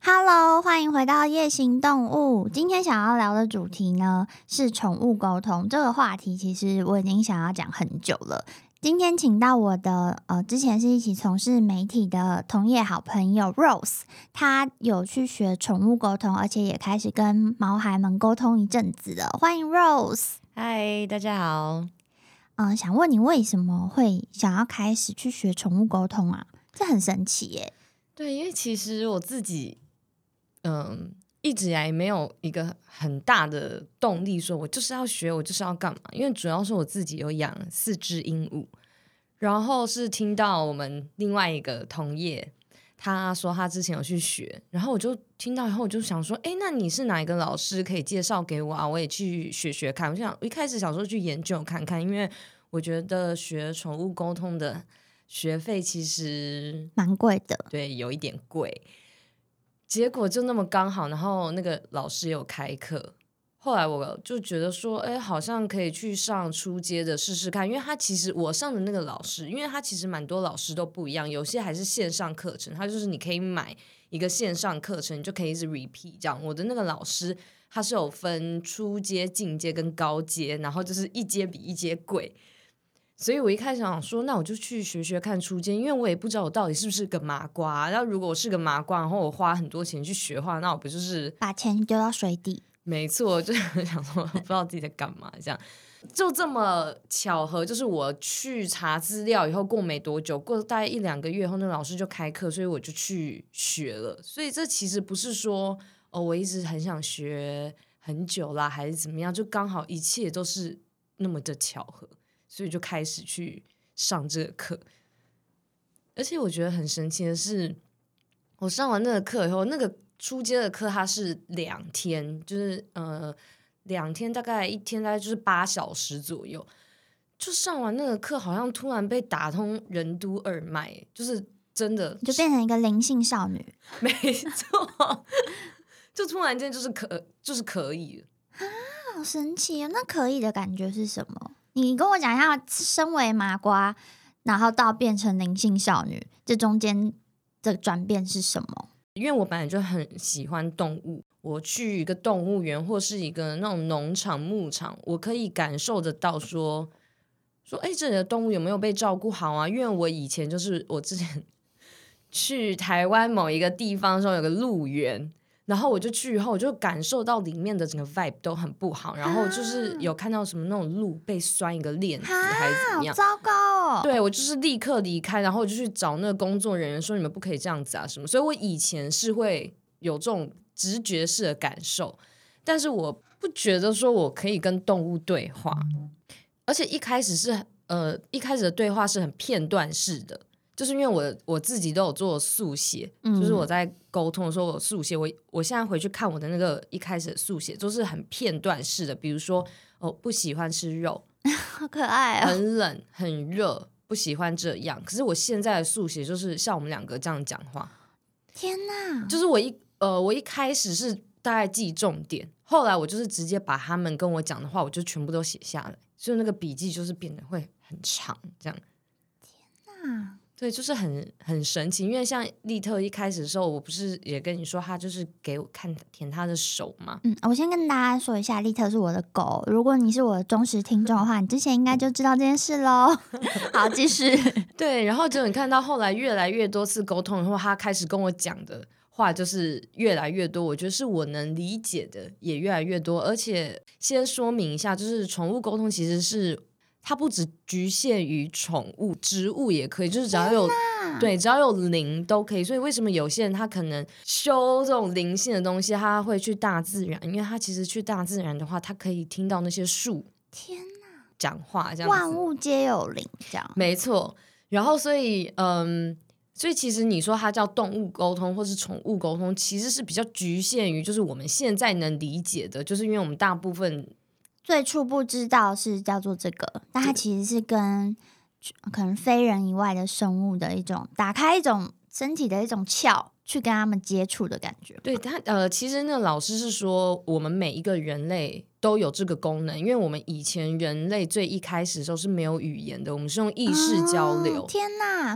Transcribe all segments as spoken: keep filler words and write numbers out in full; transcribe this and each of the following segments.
Hello， 欢迎回到夜行动物。今天想要聊的主题呢是宠物沟通。这个话题其实我已经想要讲很久了。今天请到我的呃，之前是一起从事媒体的同业好朋友 Rose， 她有去学宠物沟通，而且也开始跟毛孩们沟通一阵子了。欢迎 Rose。 嗨，大家好。 嗯、呃，想问你为什么会想要开始去学宠物沟通啊？这很神奇耶。 对，因为其实我自己，嗯，一直以来没有一个很大的动力，说我就是要学，我就是要干嘛。因为主要是我自己有养四只鹦鹉，然后是听到我们另外一个同业他说他之前有去学，然后我就听到以后我就想说，哎，那你是哪一个老师可以介绍给我啊？我也去学学看。我就想一开始想说去研究看看，因为我觉得学宠物沟通的学费其实蛮贵的， 对，有一点贵。结果就那么刚好，然后那个老师有开课，后来我就觉得说，哎，好像可以去上初阶的试试看，因为他其实我上的那个老师，因为他其实蛮多老师都不一样，有些还是线上课程，他就是你可以买一个线上课程，你就可以一直 repeat 这样。我的那个老师他是有分初阶、进阶跟高阶，然后就是一阶比一阶贵。所以我一开始想说，那我就去学学看初阶，因为我也不知道我到底是不是个麻瓜。然后如果我是个麻瓜，然后我花很多钱去学的话，那我不就是把钱丢到水底？ 没错，就是想说不知道自己在干嘛，这样就这么巧合，就是我去查资料以后，过没多久，过大概一两个月后，那老师就开课，所以我就去学了。所以这其实不是说哦，我一直很想学很久啦，还是怎么样，就刚好一切都是那么的巧合。所以就开始去上这个课，而且我觉得很神奇的是，我上完那个课以后，那个初阶的课它是两天，就是呃两天，大概一天大概就是八小时左右。就上完那个课，好像突然被打通任督二脉，就是真的就变成一个灵性少女。 没错，就突然间就是可就是可以了啊，好神奇啊！那可以的感觉是什么？你跟我讲一下，身为麻瓜，然后到变成灵性少女，这中间的转变是什么？ 因为我本来就很喜欢动物，我去一个动物园或是一个那种农场、牧场，我可以感受得到说说，哎，这里的动物有没有被照顾好啊？因为我以前就是我之前去台湾某一个地方的时候，有个鹿园。然后我就去以后，我就感受到里面的整个 vibe 都很不好，然后就是有看到什么那种鹿被拴一个链子还是怎么样， 好糟糕哦！ 对，我就是立刻离开，然后我就去找那个工作人员说你们不可以这样子啊什么。所以我以前是会有这种直觉式的感受，但是我不觉得说我可以跟动物对话，而且一开始是呃一开始的对话是很片段式的。就是因为我我自己都有做速写，嗯、就是我在沟通的时候我有速写，我我现在回去看我的那个一开始的速写，都是很片段式的，比如说哦不喜欢吃肉， 好可爱哦， 很冷很热，不喜欢这样。可是我现在的速写就是像我们两个这样讲话， 天哪！ 就是我一呃我一开始是大概记重点，后来我就是直接把他们跟我讲的话，我就全部都写下来，所以那个笔记就是变得会很长，这样。 天哪！ 对，就是很很神奇，因为像利特一开始的时候，我不是也跟你说，他就是给我看舔他的手嘛。 嗯，我先跟大家说一下，利特是我的狗。如果你是我的忠实听众的话，你之前应该就知道这件事咯。好，继续。 对，然后结果你看到后来越来越多次沟通以后，他开始跟我讲的话就是越来越多，我觉得是我能理解的也越来越多。而且先说明一下，就是宠物沟通其实是。它不只局限于宠物，植物也可以，就是只要有对，只要有灵都可以。所以为什么有些人他可能修这种灵性的东西，他会去大自然，因为他其实去大自然的话，他可以听到那些树， 天哪， 讲话这样子， 万物皆有灵，这样没错。然后所以嗯，所以其实你说它叫动物沟通或是宠物沟通，其实是比较局限于就是我们现在能理解的，就是因为我们大部分。 最初步知道是叫做这个，但它其实是跟可能非人以外的生物的一种打开一种身体的一种窍，去跟他们接触的感觉。 对他呃，其实那个老师是说，我们每一个人类都有这个功能，因为我们以前人类最一开始的时候是没有语言的，我们是用意识交流。 哦、天哪！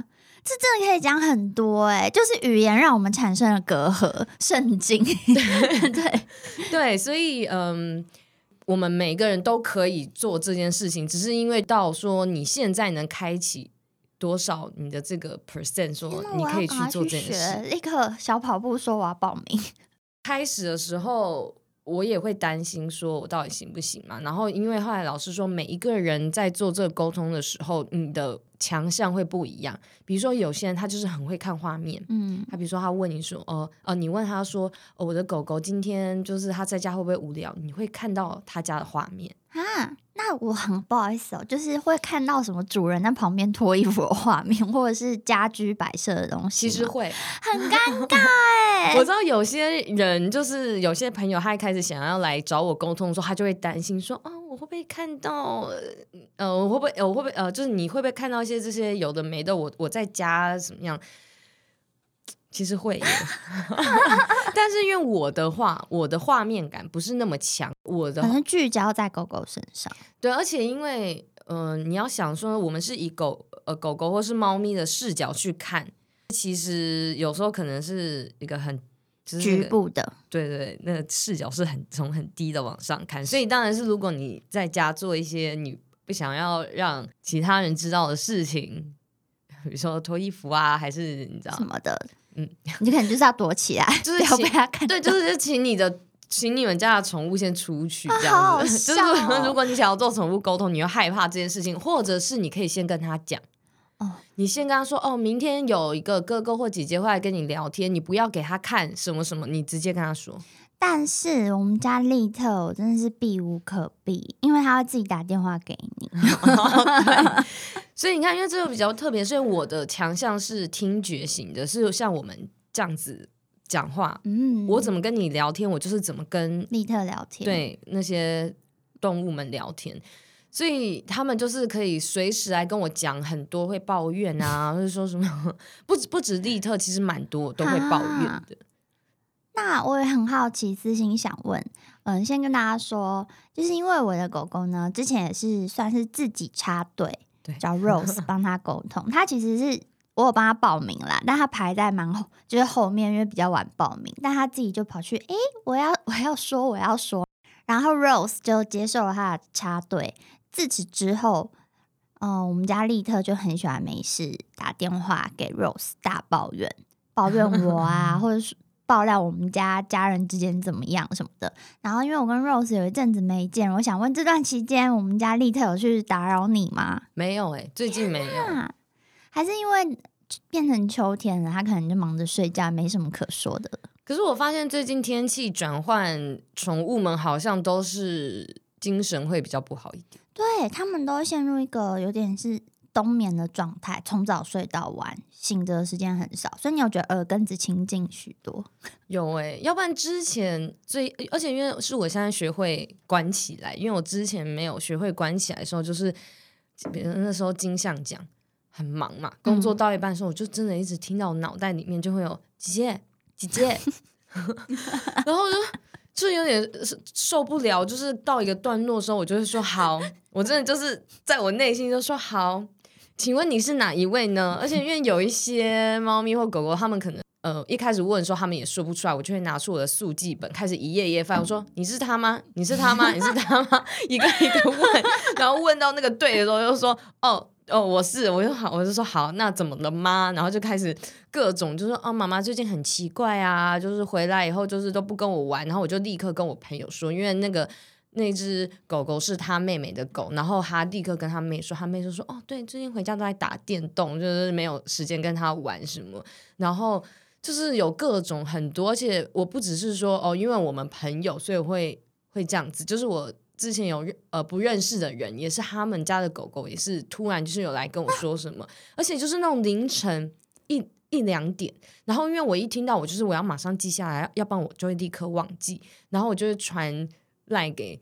这真的可以讲很多哎、欸，就是语言让我们产生了隔阂，圣经对对对，所以嗯。我们每个人都可以做这件事情，只是因为到说你现在能开启多少你的这个 percent， 说你可以去做这件事。 立刻小跑步说我要报名。 开始的时候我也会担心说我到底行不行嘛，然后因为后来老师说每一个人在做这个沟通的时候你的强项会不一样，比如说有些人他就是很会看画面，嗯，他比如说他问你说哦、呃、你问他说、哦、我的狗狗今天就是他在家会不会无聊，你会看到他家的画面啊。那我很不好意思哦，就是会看到什么主人在旁边脱衣服的画面，或者是家居摆设的东西， 其实会很尴尬哎。 我知道有些人就是有些朋友他一开始想要来找我沟通的时候，他就会担心说啊，我会不会看到呃，我会不会我会不会呃，就是你会不会看到一些这些有的没的，我我在家怎么样？其实会但是因为我的话我的画面感不是那么强，我的可能聚焦在狗狗身上。 对，而且因为呃，你要想说我们是以狗呃狗狗或是猫咪的视角去看，其实有时候可能是一个很、就是那个、 局部的， 对对，那个视角是很从很低的往上看，所以当然是如果你在家做一些你不想要让其他人知道的事情，比如说脱衣服啊，还是你知道什么的， 嗯， 你可能就是要躲起来， 就是不要被他看到。 对，就是请你的请你们家的宠物先出去，这样子、 啊、好好笑哦、 就是如果你想要做宠物沟通，你又害怕这件事情，或者是你可以先跟他讲。哦，你先跟他说哦，明天有一个哥哥或姐姐会来跟你聊天，你不要给他看什么什么，你直接跟他说。 但是我们家利特我真的是避无可避，因为他会自己打电话给你。 对，所以你看，因为这个比较特别，所以我的强项是听觉型的，是像我们这样子讲话，嗯，我怎么跟你聊天，我就是怎么跟利特聊天， 对那些动物们聊天。所以他们就是可以随时来跟我讲很多，会抱怨啊，或者说什么不止不止利特，其实蛮多都会抱怨的。 那我也很好奇，私心想问，嗯，先跟大家说，就是因为我的狗狗呢，之前也是算是自己插队， 对， 找 Rose 帮他沟通。他其实是我有帮他报名啦，但他排在蛮后，就是后面，因为比较晚报名，但他自己就跑去，诶，我要我要说我要说，然后 Rose 就接受了他的插队。自此之后，嗯、呃，我们家利特就很喜欢没事打电话给 Rose 大抱怨，抱怨我啊，或者是爆料我们家家人之间怎么样什么的。然后因为我跟 Rose 有一阵子没见，我想问这段期间我们家利特有去打扰你吗？ 没有哎、欸，最近没有、啊， 还是因为变成秋天了，他可能就忙着睡觉，没什么可说的。 可是我发现最近天气转换，宠物们好像都是精神会比较不好一点， 对，他们都陷入一个有点是冬眠的状态，从早睡到晚，醒着的时间很少，所以你有觉得耳根子清净许多？ 有哎、欸，要不然之前最，而且因为是我现在学会关起来，因为我之前没有学会关起来的时候，就是那时候金像奖很忙嘛，工作到一半的时候，我就真的一直听到我脑袋里面就会有姐姐姐姐，然后就就有点受不了，就是到一个段落的时候，我就会说好，我真的就是在我内心就说好，请问你是哪一位呢？而且因为有一些猫咪或狗狗，他们可能呃一开始问的时候，他们也说不出来，我就会拿出我的速记本，开始一页一页翻。我说你是他吗？你是他吗？你是他吗？一个一个问，然后问到那个对的时候，又说哦。哦，我是，我就好，我就说好，那怎么了吗？然后就开始各种，就说哦，妈妈最近很奇怪啊，就是回来以后就是都不跟我玩，然后我就立刻跟我朋友说，因为那个那只狗狗是他妹妹的狗，然后他立刻跟他妹说，他妹就说哦，对，最近回家都在打电动，就是没有时间跟他玩什么，然后就是有各种很多，而且我不只是说哦，因为我们朋友，所以会会这样子，就是我。之前有呃不认识的人，也是他们家的狗狗，也是突然就是有来跟我说什么，而且就是那种凌晨一一两点，然后因为我一听到，我就是我要马上记下来，要不然我就会立刻忘记，然后我就会传赖给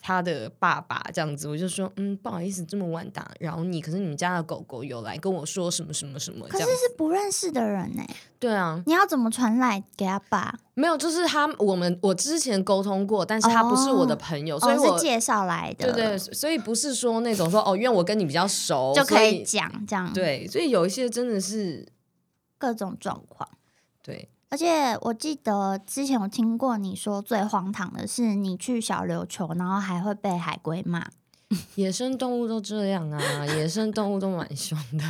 他的爸爸这样子，我就说嗯不好意思这么晚打扰你，可是你们家的狗狗有来跟我说什么什么什么， 可是是不认识的人呢、欸。 对啊， 你要怎么传来给他爸？ 没有，就是他我们我之前沟通过，但是他不是我的朋友， 哦、 所以我、 哦、是介绍来的。 对对，所以不是说那种说哦，因为我跟你比较熟就可以讲这样。 对，所以有一些真的是各种状况。 对。 而且我记得之前有听过你说最荒唐的是你去小琉球，然后还会被海龟骂。 野生动物都这样啊，野生动物都蛮凶的。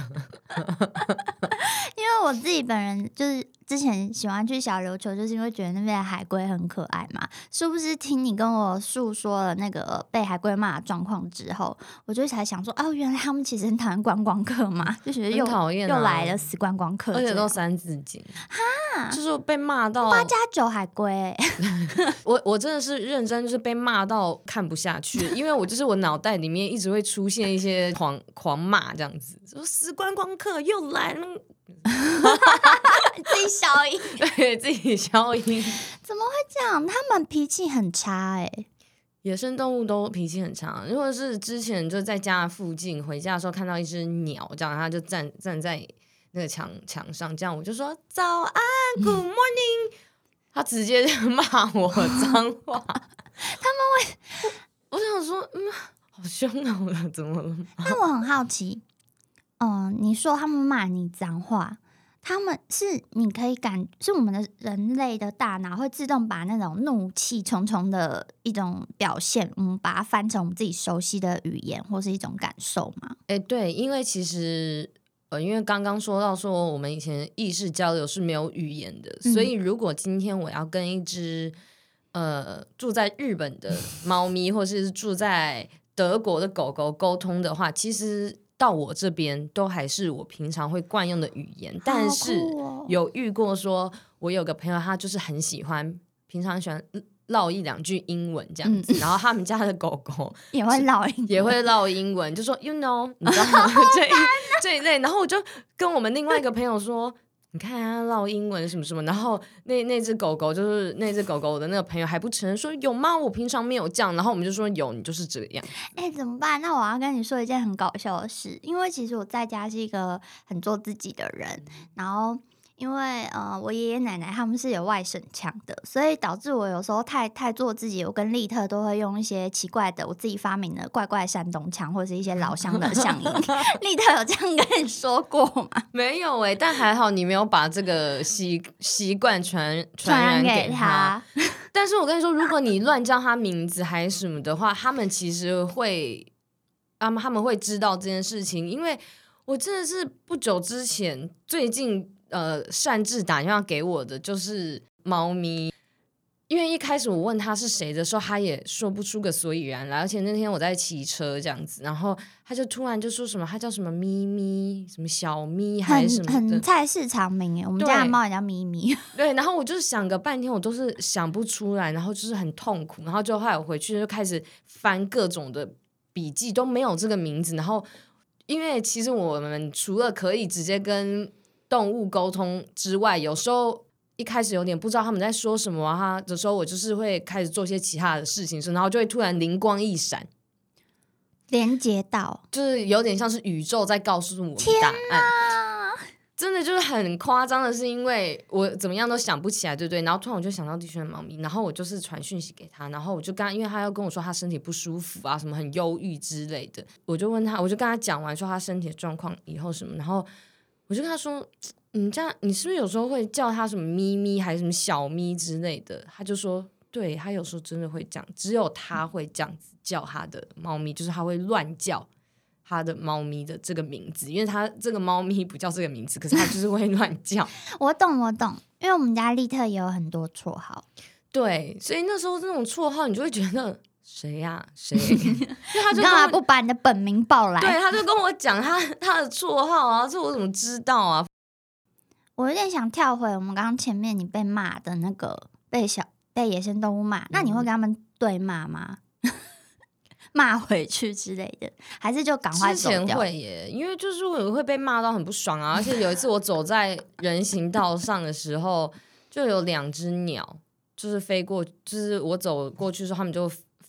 因为我自己本人就是之前喜欢去小琉球，就是因为觉得那边的海龟很可爱嘛。殊不知听你跟我诉说了那个被海龟骂的状况之后，我就才想说，哦，原来他们其实很讨厌观光客嘛，就觉得又讨厌、 啊、又来了死观光客， 而且都三字经， 哈， 就是被骂到八加九海龟、欸。 我我真的是认真，就是被骂到看不下去，因为我就是我脑袋里面一直会出现一些狂狂骂这样子，说死观光客又来了。 自己消音， 对自己消音， 怎么会这样？他们脾气很差哎、欸。 野生动物都脾气很差，如果是之前就在家附近回家的时候看到一只鸟，这样它就站站在那个墙墙上，这样我就说早安 ，Good morning，他直接骂我脏话。 他们会， 我想说，嗯，好凶啊，怎么了？ 但我很好奇。嗯，你说他们骂你脏话，他们是你可以感是我们的人类的大脑会自动把那种怒气冲冲的一种表现，我们把它翻成我们自己熟悉的语言或是一种感受吗？ 哎、欸，对，因为其实呃，因为刚刚说到说我们以前意识交流是没有语言的，嗯、所以如果今天我要跟一只呃住在日本的猫咪，或是住在德国的狗狗沟通的话，其实到我这边都还是我平常会惯用的语言，但是有遇过说我有个朋友他就是很喜欢平常喜欢唠一两句英文这样子、嗯、然后他们家的狗狗也会唠英文也会唠英文，就说 you know 你知道吗这, 这一类，然后我就跟我们另外一个朋友说你看他唠英文什么什么，然后那那只狗狗就是那只狗狗的那个朋友还不承认，说有吗？我平常没有这样，然后我们就说有，你就是这样。 哎、欸，怎么办？那我要跟你说一件很搞笑的事，因为其实我在家是一个很做自己的人，然后因为呃我爷爷奶奶他们是有外省腔的，所以导致我有时候太太做自己，我跟利特都会用一些奇怪的我自己发明的怪怪山东腔或者是一些老乡的乡音。利特有这样跟你说过吗？ 没有哎、欸，但还好你没有把这个习习惯传传染给他。但是我跟你说，如果你乱叫他名字还是什么的话，他们其实会他们他们会知道这件事情，因为我真的是不久之前最近呃擅自打电话给我的就是猫咪，因为一开始我问他是谁的时候，他也说不出个所以然来，而且那天我在骑车这样子，然后他就突然就说什么他叫什么咪咪，什么小咪还是什么的， 很很菜市场名耶，我们家的猫也叫咪咪。 对，然后我就是想个半天，我都是想不出来，然后就是很痛苦，然后就后来我回去就开始翻各种的笔记，都没有这个名字，然后因为其实我们除了可以直接跟动物沟通之外，有时候一开始有点不知道他们在说什么啊的时候，我就是会开始做些其他的事情，然后就会突然灵光一闪， 连接到， 就是有点像是宇宙在告诉我答案。真的就是很夸张的是，因为我怎么样都想不起来，对不对？然后突然我就想到弟兄的猫咪，然后我就是传讯息给他，然后我就跟他，因为他要跟我说他身体不舒服啊，什么很忧郁之类的，我就问他，我就跟他讲完说他身体的状况以后什么，然后我就跟他说，你这样你是不是有时候会叫他什么咪咪还是什么小咪之类的？他就说，对，他有时候真的会这样，只有他会这样子叫他的猫咪，就是他会乱叫他的猫咪的这个名字，因为他这个猫咪不叫这个名字，可是他就是会乱叫。 我懂我懂，因为我们家利特也有很多绰号。 对，所以那时候这种绰号你就会觉得谁呀、啊、谁，因为他就干嘛不把你的本名报来？ 对，他就跟我讲他他的绰号啊，这我怎么知道啊？ 我有点想跳回我们刚刚前面你被骂的那个被小被野生动物骂，那你会跟他们对骂吗？骂回去之类的，还是就赶快走掉？ 之前会耶，因为就是我会被骂到很不爽啊。而且有一次我走在人行道上的时候，就有两只鸟就是飞过，就是我走过去的时候，他们就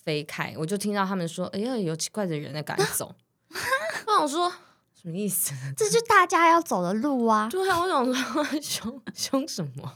飞开，我就听到他们说：“哎呀，有奇怪的人在赶走。”我想说什么意思？ 这就大家要走的路啊！ 对啊，我想说凶凶什么？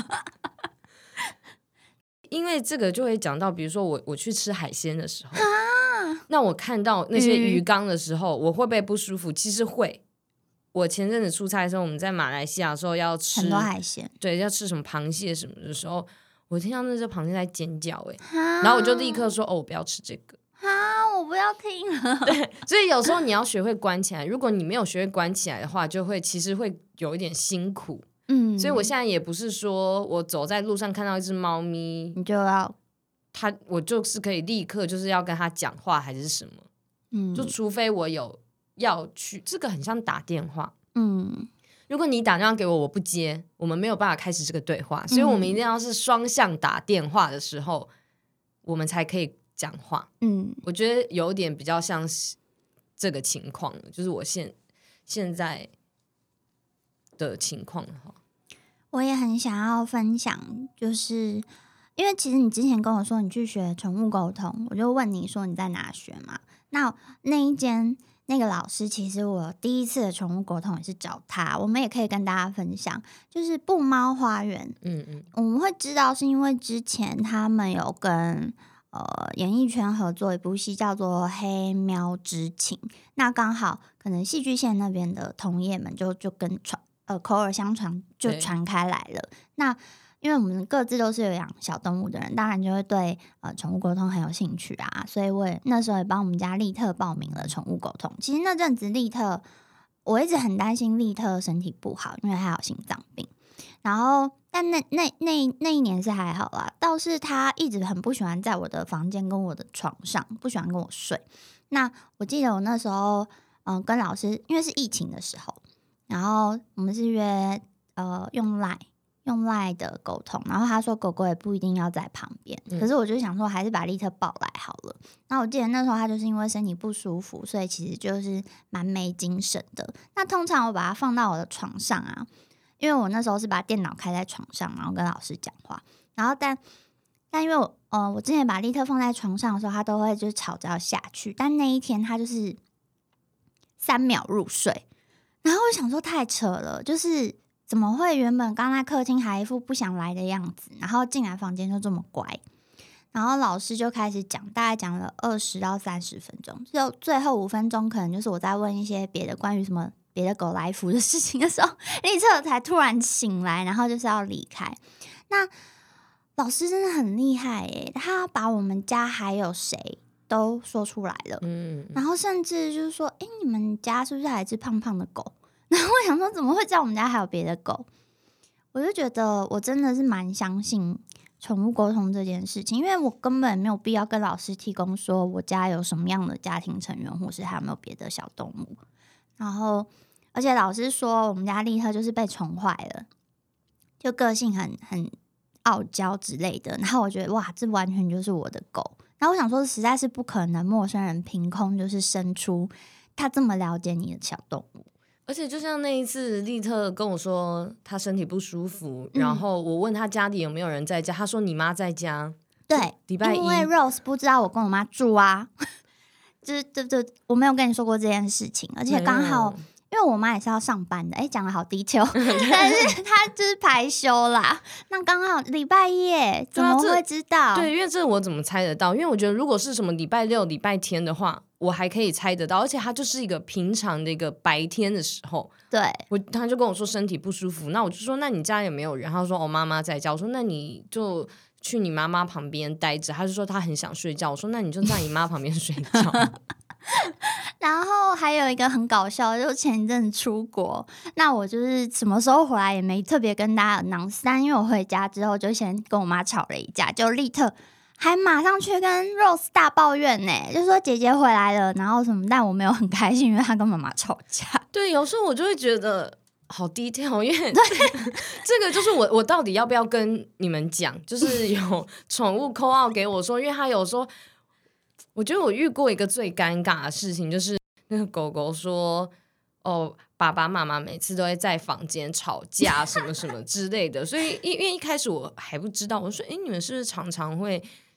因为这个就会讲到，比如说我我去吃海鲜的时候，那我看到那些鱼缸的时候，嗯、我会不会不舒服？其实会。我前阵子出差的时候，我们在马来西亚的时候要吃很多海鲜， 对，要吃什么螃蟹什么的时候，我听到那只螃蟹在尖叫、欸，哎，然后我就立刻说：“哦，我不要吃这个。” 啊，我不要听了。 对，所以有时候你要学会关起来。如果你没有学会关起来的话，就会其实会有一点辛苦。嗯，所以我现在也不是说我走在路上看到一只猫咪， 你就要它，我就是可以立刻就是要跟它讲话还是什么。嗯，就除非我有要去，这个很像打电话。嗯，如果你打电话给我，我不接，我们没有办法开始这个对话。所以我们一定要是双向打电话的时候，我们才可以讲话。嗯，我觉得有点比较像是这个情况，就是我现现在的情况的话， 我也很想要分享，就是因为其实你之前跟我说你去学宠物沟通，我就问你说你在哪学嘛？那那一间那个老师，其实我第一次的宠物沟通也是找他，我们也可以跟大家分享，就是布猫花园。嗯嗯，我们会知道是因为之前他们有跟呃演艺圈合作一部戏叫做《黑喵之情》，那刚好可能戏剧线那边的同业们就就跟传呃口耳相传就传开来了。那因为我们各自都是有养小动物的人，当然就会对呃宠物沟通很有兴趣啊，所以我也那时候也帮我们家利特报名了宠物沟通。其实那阵子利特，我一直很担心利特身体不好，因为他有心脏病。然后，但那那那那一年是还好啦，倒是他一直很不喜欢在我的房间跟我的床上，不喜欢跟我睡。那我记得我那时候，嗯、呃，跟老师，因为是疫情的时候，然后我们是约呃用 Line。用 Line 的沟通，然后他说狗狗也不一定要在旁边、嗯、可是我就想说还是把利特抱来好了。那我记得那时候他就是因为身体不舒服，所以其实就是蛮没精神的。那通常我把它放到我的床上啊，因为我那时候是把电脑开在床上，然后跟老师讲话，然后但但因为我呃我之前把利特放在床上的时候，他都会就是吵着要下去，但那一天他就是三秒入睡，然后我想说太扯了，就是怎么会原本刚在客厅还一副不想来的样子，然后进来房间就这么乖。然后老师就开始讲，大概讲了二十到三十分钟，就最后五分钟可能就是我在问一些别的关于什么别的狗来福的事情的时候，立特才突然醒来，然后就是要离开。那老师真的很厉害耶，他把我们家还有谁都说出来了，嗯，然后甚至就是说，哎，你们家是不是还有一只胖胖的狗？然后我想说，怎么会知道我们家还有别的狗？我就觉得我真的是蛮相信宠物沟通这件事情，因为我根本没有必要跟老师提供说我家有什么样的家庭成员，或是还有没有别的小动物。然后，而且老师说我们家利特就是被宠坏了，就个性很很傲娇之类的。然后我觉得哇，这完全就是我的狗。然后我想说，实在是不可能，陌生人凭空就是生出他这么了解你的小动物。 而且就像那一次利特跟我说他身体不舒服、嗯、然后我问他家里有没有人在家，他说你妈在家。 对， 礼拜一， 因为 Rose 不知道我跟我妈住啊，就是这这我没有跟你说过这件事情，而且刚好因为我妈也是要上班的，哎，讲的好detail 但是她就是排休啦，那刚好礼拜一耶，怎么会知道？ 对，因为这我怎么猜得到？因为我觉得如果是什么礼拜六礼拜天的话，我还可以猜得到，而且它就是一个平常的一个白天的时候， 对， 我他就跟我说身体不舒服，那我就说那你家有没有人？他说我妈妈在家，我说那你就去你妈妈旁边待着，他就说他很想睡觉，我说那你就在你妈旁边睡觉。 然后还有一个很搞笑，就是前一阵出国，那我就是什么时候回来也没特别跟大家announce，但因为我回家之后就先跟我妈吵了一架，就立特还马上去跟 Rose 大抱怨呢，就说姐姐回来了，然后什么，但我没有很开心，因为她跟妈妈吵架。 对，有时候我就会觉得好detail，因为这个就是我我到底要不要跟你们讲，就是有宠物 call out 给我说，因为他有说，我觉得我遇过一个最尴尬的事情，就是那个狗狗说哦，爸爸妈妈每次都会在房间吵架什么什么之类的，所以因为一开始我还不知道，我说哎，你们是不是常常会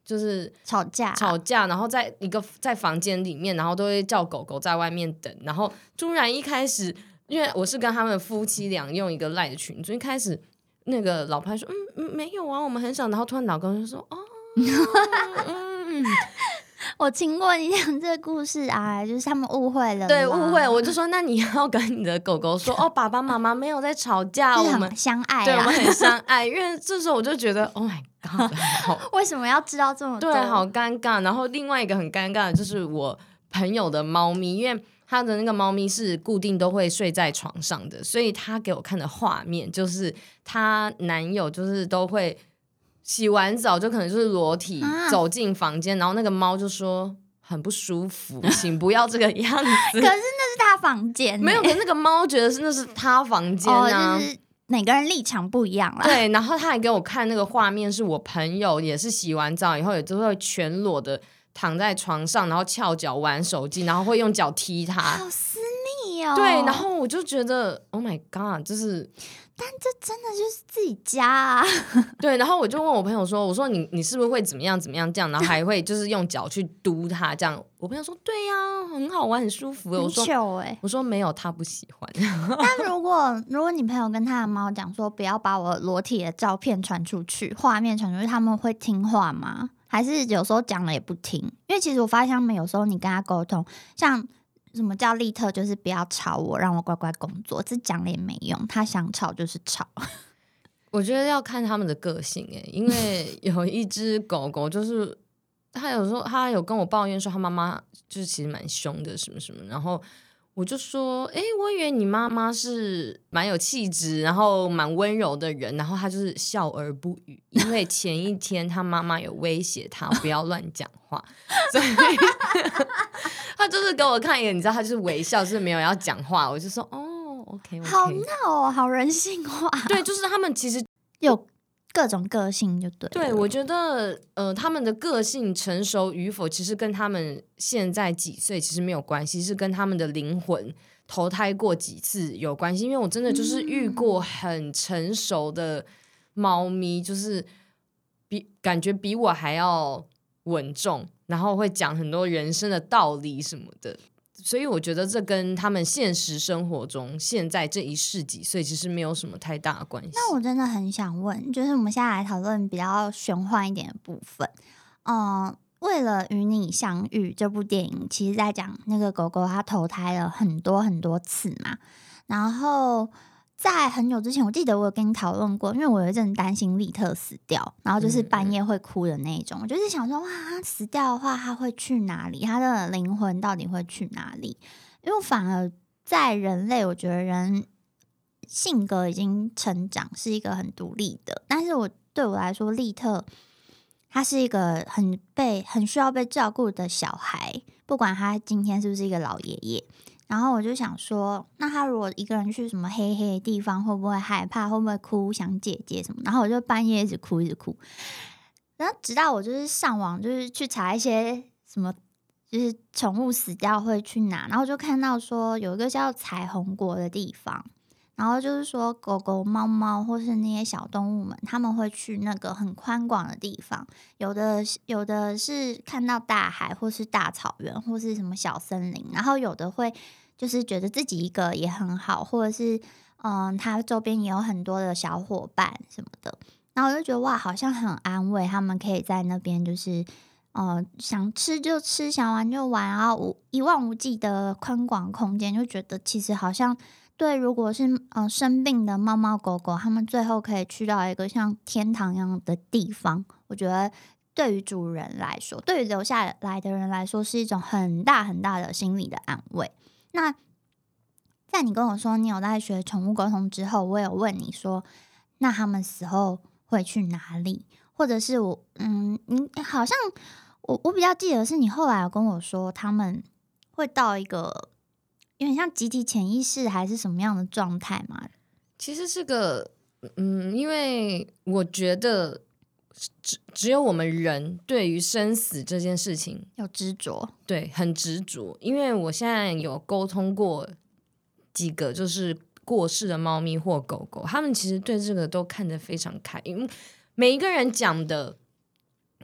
就是吵架吵架，然后在一个在房间里面，然后都会叫狗狗在外面等，然后突然一开始，因为我是跟他们夫妻俩用一个赖的群组，一开始那个老派说嗯嗯没有啊，我们很少，然后突然老公就说哦嗯。 我听过你讲这个故事啊，就是他们误会了， 对，误会，我就说那你要跟你的狗狗说哦，爸爸妈妈没有在吵架，我们相爱、啊， 对，我们很相爱。因为这时候我就觉得 ，Oh my god， 为什么要知道这么多？ 对，好尴尬。然后另外一个很尴尬的就是我朋友的猫咪，因为他的那个猫咪是固定都会睡在床上的，所以他给我看的画面就是他男友就是都会。洗完澡就可能就是裸体走进房间、啊、然后那个猫就说很不舒服请不要这个样子可是那是他房间、欸、 没有，可是那个猫觉得是那是他房间啊、 哦，就是每个人立场不一样啦。 对，然后他还给我看那个画面，是我朋友也是洗完澡以后也就会全裸的躺在床上，然后翘脚玩手机，然后会用脚踢他， 好私密哦。 对，然后我就觉得 Oh my god， 就是但这真的就是自己家啊。 对，然后我就问我朋友说，我说你你是不是会怎么样怎么样这样，然后还会就是用脚去嘟他这样。我朋友说对呀、啊，很好玩很舒服。 很我说糗欸， 我说没有，他不喜欢。 但如果如果你朋友跟他的猫讲说不要把我裸体的照片传出去，画面传出去，他们会听话吗？还是有时候讲了也不听？因为其实我发现他们有时候你跟他沟通，像什么叫利特，就是不要吵我，让我乖乖工作，这讲了也没用，他想吵就是吵。 我觉得要看他们的个性哎、欸，因为有一只狗狗就是他有时候他有跟我抱怨说他妈妈就是其实蛮凶的什么什么，然后我就说哎、欸，我以为你妈妈是蛮有气质然后蛮温柔的人，然后他就是笑而不语，因为前一天他妈妈有威胁他不要乱讲话，所以他就是给我看一眼，你知道他就是微笑，就是没有要讲话，我就说哦OK， 好闹哦，好人性化。 对，就是他们其实有各种个性就对了。 对，我觉得呃，他们的个性成熟与否，其实跟他们现在几岁其实没有关系，是跟他们的灵魂投胎过几次有关系。因为我真的就是遇过很成熟的猫咪，就是比感觉比我还要稳重，然后会讲很多人生的道理什么的。所以我觉得这跟他们现实生活中现在这一世几岁其实没有什么太大的关系。 那我真的很想问，就是我们现在来讨论比较玄幻一点的部分。嗯，为了与你相遇这部电影，其实在讲那个狗狗它投胎了很多很多次嘛。然后在很久之前，我记得我有跟你讨论过，因为我有一阵担心利特死掉，然后就是半夜会哭的那一种。嗯嗯我就是想说，哇，他死掉的话，他会去哪里？他的灵魂到底会去哪里？因为反而在人类，我觉得人性格已经成长，是一个很独立的。但是我对我来说，利特他是一个很被很需要被照顾的小孩，不管他今天是不是一个老爷爷。然后我就想说，那他如果一个人去什么黑黑的地方，会不会害怕？会不会哭想姐姐什么？然后我就半夜一直哭一直哭。然后直到我就是上网，就是去查一些什么，就是宠物死掉会去哪，然后就看到说有一个叫彩虹国的地方，然后就是说狗狗、猫猫或是那些小动物们，他们会去那个很宽广的地方，有的有的是看到大海，或是大草原，或是什么小森林，然后有的会就是觉得自己一个也很好，或者是嗯，他周边也有很多的小伙伴什么的。然后我就觉得哇，好像很安慰，他们可以在那边就是呃想吃就吃，想玩就玩，然后无一望无际的宽广空间，就觉得其实好像对，如果是呃生病的猫猫狗狗，他们最后可以去到一个像天堂一样的地方，我觉得对于主人来说，对于留下来的人来说，是一种很大很大的心理的安慰。那在你跟我说你有在学宠物沟通之后，我有问你说，那他们死后会去哪里？或者是我，嗯，你好像我我比较记得是你后来有跟我说，他们会到一个有点像集体潜意识还是什么样的状态嘛？ 其实这个，嗯，因为我觉得只只有我们人对于生死这件事情有执着， 对，很执着。因为我现在有沟通过几个就是过世的猫咪或狗狗，他们其实对这个都看得非常开，因为每一个人讲的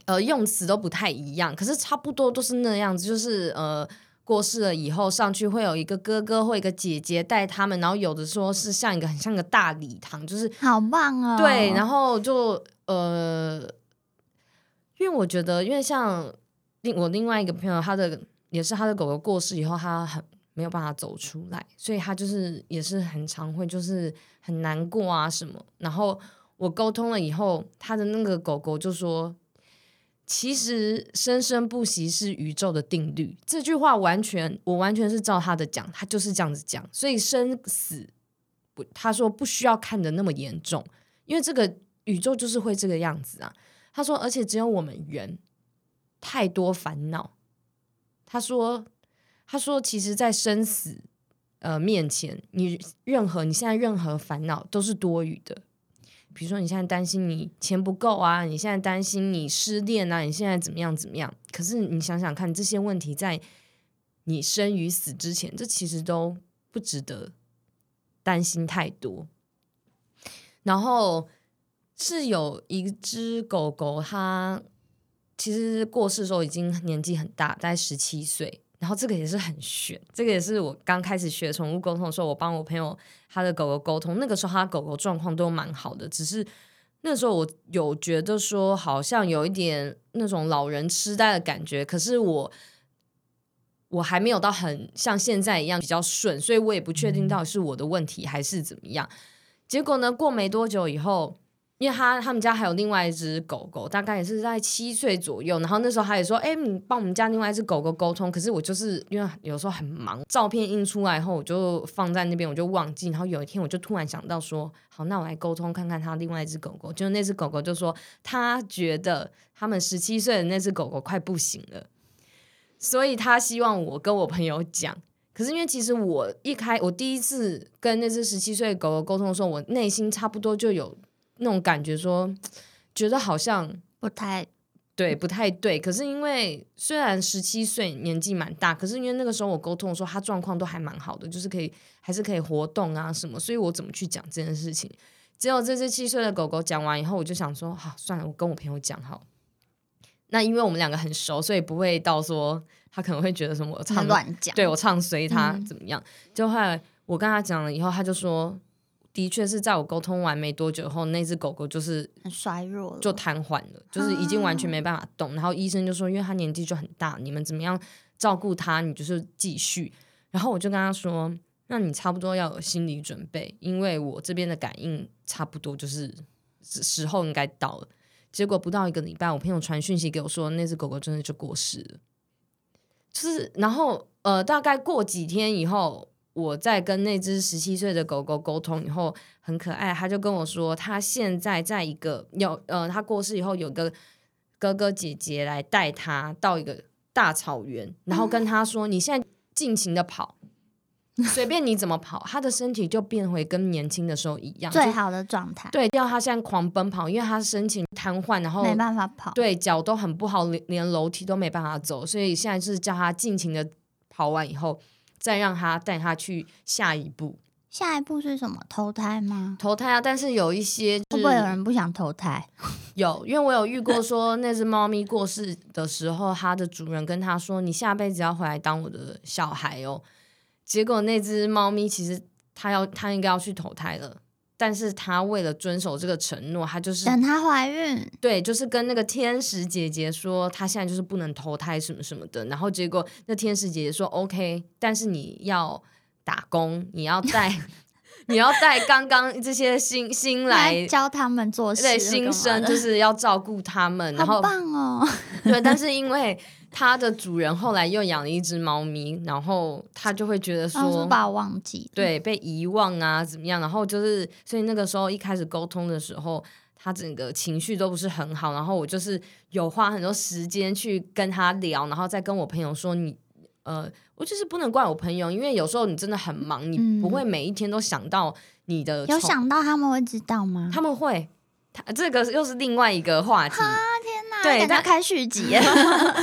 呃用词都不太一样，可是差不多都是那样子，就是呃过世了以后上去会有一个哥哥或一个姐姐带他们，然后有的说是像一个很像一个大礼堂，就是好棒哦。 对，然后就呃，因为我觉得因为像另我另外一个朋友，他的也是他的狗狗过世以后，他很没有办法走出来，所以他就是也是很常会就是很难过啊什么，然后我沟通了以后，他的那个狗狗就说其实生生不息是宇宙的定律，这句话完全我完全是照他的讲，他就是这样子讲，所以生死不他说不需要看得那么严重，因为这个宇宙就是会这个样子啊。他说而且只有我们人太多烦恼，他说他说其实在生死呃面前，你任何你现在任何烦恼都是多余的，比如说你现在担心你钱不够啊，你现在担心你失恋啊，你现在怎么样怎么样，可是你想想看，这些问题在你生与死之前，这其实都不值得担心太多。然后是有一只狗狗，它其实过世的时候已经年纪很大，大概十七岁，然后这个也是很悬，这个也是我刚开始学宠物沟通的时候，我帮我朋友他的狗狗沟通，那个时候他的狗狗状况都蛮好的，只是那时候我有觉得说好像有一点那种老人痴呆的感觉，可是我我还没有到很像现在一样比较顺，所以我也不确定到底是我的问题还是怎么样。结果呢，过没多久以后，因为他他们家还有另外一只狗狗，大概也是在七岁左右，然后那时候他也说哎、欸，你帮我们家另外一只狗狗沟通，可是我就是因为有时候很忙，照片印出来后我就放在那边，我就忘记，然后有一天我就突然想到说好，那我来沟通看看他另外一只狗狗，就那只狗狗就说他觉得他们十七岁的那只狗狗快不行了，所以他希望我跟我朋友讲。可是因为其实我一开我第一次跟那只十七岁的狗狗沟通的时候，我内心差不多就有那种感觉说觉得好像不太对不太对，可是因为虽然十七岁年纪蛮大，可是因为那个时候我沟通的时候他状况都还蛮好的，就是可以还是可以活动啊什么，所以我怎么去讲这件事情。结果这只七岁的狗狗讲完以后，我就想说好算了，我跟我朋友讲好。那因为我们两个很熟，所以不会到说他可能会觉得什么我唱乱讲， 对我唱随他、 嗯、 怎么样。就后来我跟他讲了以后，他就说的确是在我沟通完没多久后，那只狗狗就是很衰弱了， 就瘫痪了，就是已经完全没办法动、啊、然后医生就说因为他年纪就很大，你们怎么样照顾他你就是继续。然后我就跟他说那你差不多要有心理准备，因为我这边的感应差不多就是时候应该到了。结果不到一个礼拜，我朋友传讯息给我说那只狗狗真的就过世了，就是然后呃大概过几天以后，我在跟那只十七岁的狗狗沟通以后，很可爱，他就跟我说他现在在一个有呃他过世以后有个哥哥姐姐来带他到一个大草原，然后跟他说、嗯、你现在尽情的跑，随便你怎么跑，他的身体就变回跟年轻的时候一样最好的状态。 对，要他现在狂奔跑，因为他身体瘫痪，然后没办法跑， 对，脚都很不好，连楼梯都没办法走，所以现在就是叫他尽情的跑完以后，再让他带他去下一步。 下一步是什么？投胎吗？ 投胎啊，但是有一些、就是、 会不会有人不想投胎？ 有，因为我有遇过说那只猫咪过世的时候，它的主人跟他说你下辈子要回来当我的小孩哦。结果那只猫咪其实它要它应该要去投胎了，但是它为了遵守这个承诺，它就是等它怀孕， 对，就是跟那个天使姐姐说她现在就是不能投胎什么什么的，然后结果那天使姐姐说 OK， 但是你要打工，你要带你要带刚刚这些新新来教他们做事， 对，新生就是要照顾他们，然后好棒哦。 对，但是因为他的主人后来又养了一只猫咪，然后他就会觉得说、 哦、是把我忘记， 对，被遗忘啊怎么样，然后就是所以那个时候一开始沟通的时候，他整个情绪都不是很好，然后我就是有花很多时间去跟他聊，然后再跟我朋友说你呃，我就是不能怪我朋友，因为有时候你真的很忙，你不会每一天都想到你的、 嗯、有想到他们会知道吗？ 他们会，他这个又是另外一个话题。 啊天哪， 对， 感觉开续集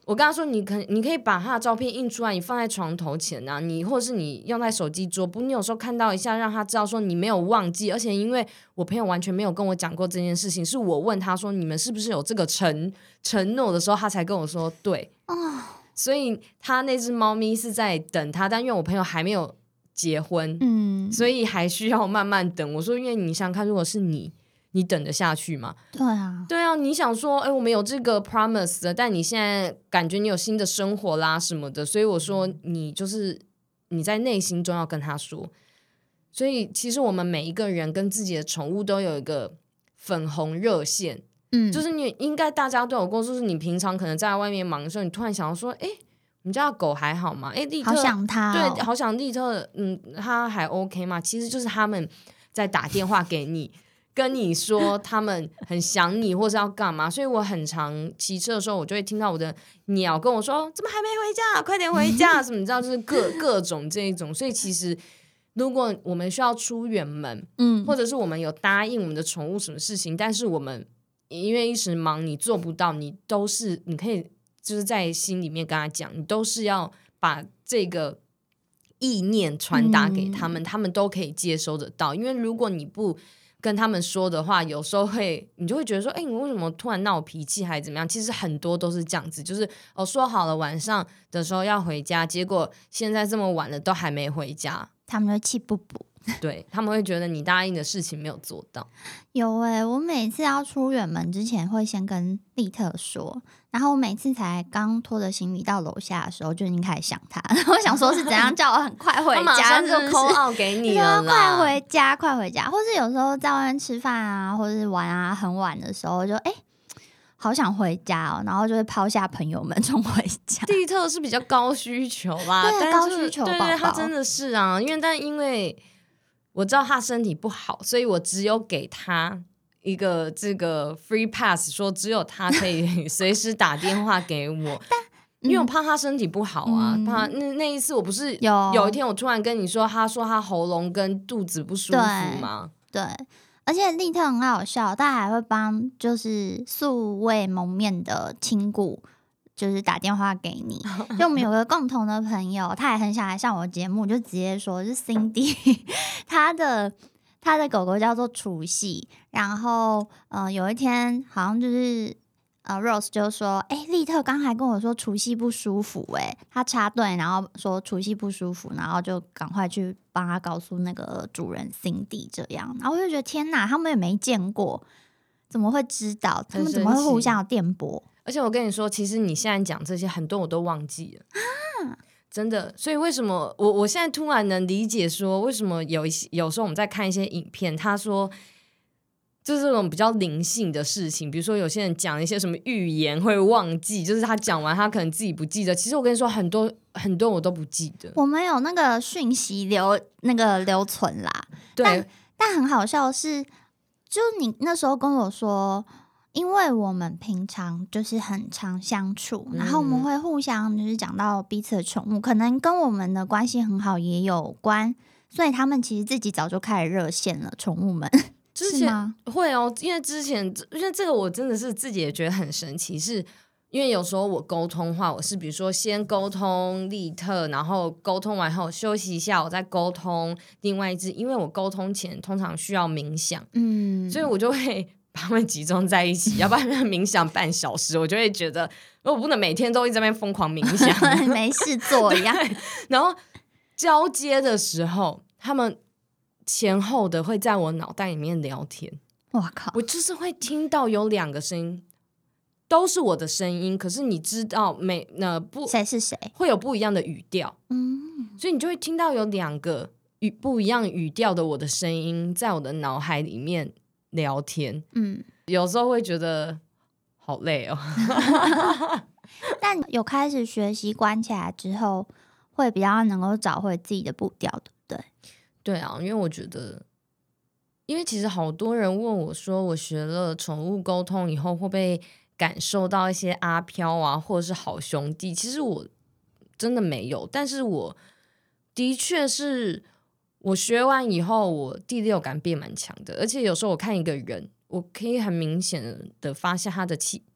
我跟他说你可你可以把他的照片印出来，你放在床头前啊，你或者是你用在手机桌布，你有时候看到一下，让他知道说你没有忘记。而且因为我朋友完全没有跟我讲过这件事情，是我问他说你们是不是有这个承承诺的时候，他才跟我说对。 哦， 所以他那只猫咪是在等他，但因为我朋友还没有结婚，嗯，所以还需要慢慢等。我说因为你想想看，如果是你你等得下去吗？ 对啊， 对啊，你想说，哎，我们有这个 promise 的，但你现在感觉你有新的生活啦什么的，所以我说你就是你在内心中要跟他说。所以其实我们每一个人跟自己的宠物都有一个粉红热线，嗯，就是你应该大家都有过，就是你平常可能在外面忙的时候，你突然想要说，哎，我们家的狗还好吗？哎，利特好想他、 哦，对，好想利特，嗯，他还 OK 吗？其实就是他们在打电话给你。跟你说他们很想你或是要干嘛，所以我很常骑车的时候我就会听到我的鸟跟我说怎么还没回家，快点回家什么你知道，就是各各种这一种。所以其实如果我们需要出远门，嗯，或者是我们有答应我们的宠物什么事情，但是我们因为一时忙你做不到，你都是你可以就是在心里面跟他讲，你都是要把这个意念传达给他们，嗯，他们都可以接收得到。因为如果你不跟他们说的话，有时候会你就会觉得说，哎、欸，你为什么突然闹脾气还是怎么样？其实很多都是这样子，就是哦，说好了晚上的时候要回家，结果现在这么晚了都还没回家， 他们会气不补。 对，他们会觉得你答应的事情没有做到。 有诶、欸，我每次要出远门之前会先跟利特说，然后我每次才刚拖着行李到楼下的时候就已经开始想他，我想说是怎样叫我很快回家， 他马上就 call out 给你了啦， 快回家快回家，或是有时候在外面吃饭啊或是玩啊很晚的时候就哎、欸好想回家哦，然后就会抛下朋友们冲回家。 利特是比较高需求啦， 对，高需求宝宝， 对对，他真的是啊，因为但因为我知道他身体不好，所以我只有给他一个这个 free pass， 说只有他可以随时打电话给我。但因为我怕他身体不好啊，嗯、怕那那一次我不是有有一天我突然跟你说，他说他喉咙跟肚子不舒服吗？ 对。对而且利特很好笑，他还会帮就是素未谋面的亲故，就是打电话给你。就我们有个共同的朋友，他也很想来上我节目，就直接说是 Cindy， 他的他的狗狗叫做除夕，然后呃有一天好像就是呃 Rose 就说，哎、欸，利特刚才跟我说除夕不舒服、欸，哎，他插队，然后说除夕不舒服，然后就赶快去帮他告诉那个主人 Cindy 这样，然后我就觉得天哪，他们也没见过，怎么会知道？他们怎么会互相有电波？ 而且我跟你说，其实你现在讲这些，很多我都忘记了啊，真的。所以为什么我我现在突然能理解说，为什么有一些有时候我们在看一些影片，他说。就是这种比较灵性的事情，比如说有些人讲一些什么预言会忘记，就是他讲完他可能自己不记得。其实我跟你说，很多很多我都不记得。 我们有那个讯息留那个留存啦， 对。 但但很好笑的是，就你那时候跟我说，因为我们平常就是很常相处，嗯、然后我们会互相就是讲到彼此的宠物，可能跟我们的关系很好也有关，所以他们其实自己早就开始热线了，宠物们。 之前会哦，因为之前因为这个我真的是自己也觉得很神奇，是因为有时候我沟通话，我是比如说先沟通利特，然后沟通完后休息一下，我再沟通另外一只，因为我沟通前通常需要冥想，嗯，所以我就会把它们集中在一起，要不然冥想半小时，我就会觉得我不能每天都一直在那边疯狂冥想， 没事做一样。 然后交接的时候，他们。前后的会在我脑袋里面聊天， 哇靠！ 我就是会听到有两个声音，都是我的声音，可是你知道每呃不谁是谁， 会有不一样的语调，嗯，所以你就会听到有两个语不一样语调的我的声音在我的脑海里面聊天，嗯，有时候会觉得好累哦。 但有开始学习关起来之后，会比较能够找回自己的步调，对不对？ 对啊，因为我觉得，因为其实好多人问我说，我学了宠物沟通以后，会不会感受到一些阿飘啊，或者是好兄弟？其实我真的没有，但是我的确是我学完以后，我第六感变蛮强的，而且有时候我看一个人，我可以很明显的发现他的气